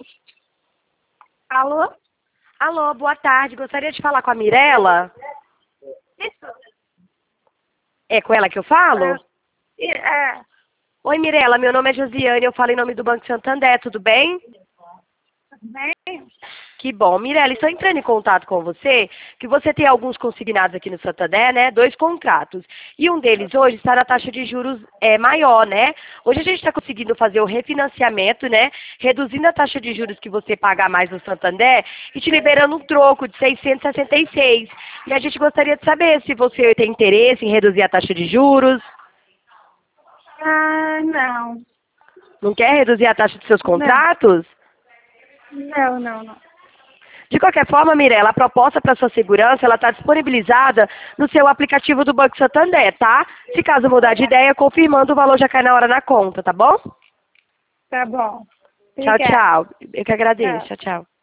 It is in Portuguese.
Alô? Alô, boa tarde. Gostaria de falar com a Mirela. Isso. É com ela que eu falo? É. Oi, Mirela. Meu nome é Josiane. Eu falo em nome do Banco Santander. Tudo bem? Bem? Que bom. Mirela, estou entrando em contato com você, que você tem alguns consignados aqui no Santander, né? 2 contratos. E um deles hoje está na taxa de juros maior, né? Hoje a gente está conseguindo fazer o refinanciamento, né? Reduzindo a taxa de juros que você paga mais no Santander e te liberando um troco de 666. E a gente gostaria de saber se você tem interesse em reduzir a taxa de juros. Ah, não. Não quer reduzir a taxa dos seus Não. contratos? Não. De qualquer forma, Mirela, a proposta para sua segurança, ela está disponibilizada no seu aplicativo do Banco Santander, tá? Se caso mudar de ideia, confirmando, o valor já cai na hora na conta, tá bom? Tá bom. Tchau, Obrigada. tchau. Eu que agradeço. Tchau. Tchau, tchau.